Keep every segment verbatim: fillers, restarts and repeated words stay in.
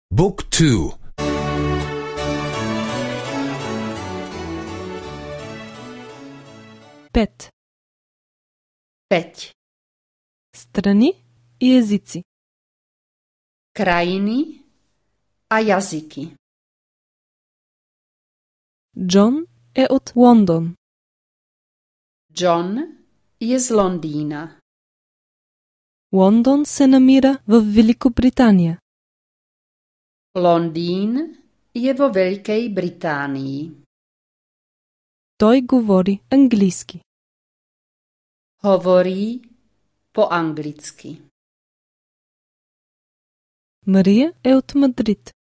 Book two. Пет. Пет. Страни и езици. Krajiny a jazyky. Джон е от Лондон. John je z Londýna. Лондон се намира в Великобритания. Londýn je vo Veľkej Británii. Той говори английски. Hovorí po anglicky. Мария е от Мадрид.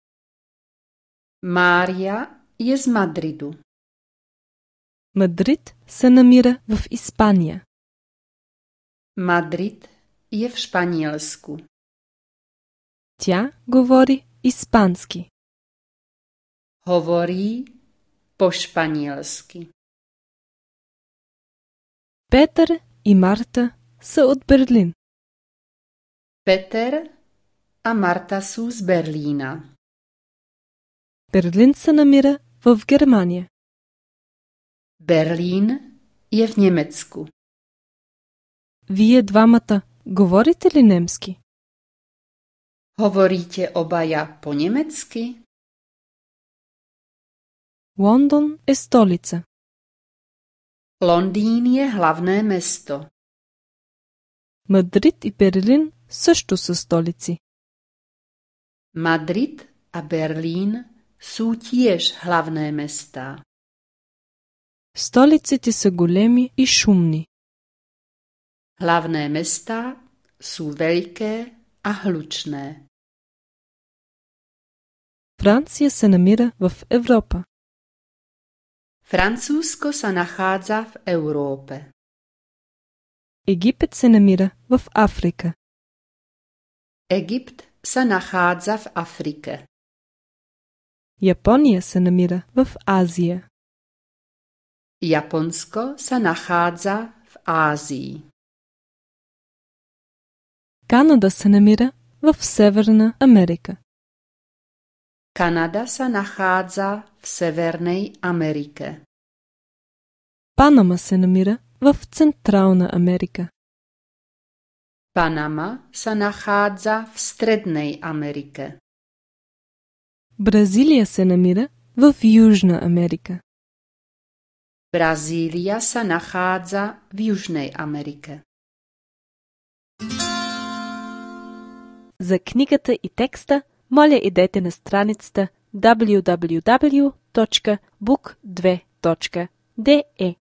Mária je z Madridu. Мадрид се намира в Испания. Madrid je v Španielsku. Тя говори испански. Hovorí po španielsky. Петър и Марта са от Берлин. Peter a Marta sú z Berlína. Берлин се намира в Германия. Berlín je v Nemecku. Вие двамата говорите ли немски? Hovoríte obaja po nemecky? Лондон е столица. Londýn je hlavné mesto. Мадрид и Берлин също са столици. Madrid a Berlín sú tiež hlavné mestá. Столиците са големи и шумни. Hlavné mestá sú veľké a hlučné. Франция се намира в Европа. Francúzsko sa nachádza v Európe. Египет се намира в Африка. Egypt sa nachádza v Afrike. Япония се намира в Азия. Japonsko sa nachádza v Ázii. Канада се намира в Северна Америка. Kanada sa nachádza v Severnej Amerike. Панама се намира в Централна Америка. Panama sa nachádza v Strednej Amerike. Бразилия се намира в Южна Америка. Brazília sa nachádza v Južnej Amerike. За книгата и текста моля идете на страницата дабъл ю дабъл ю дабъл ю точка бук две точка де е.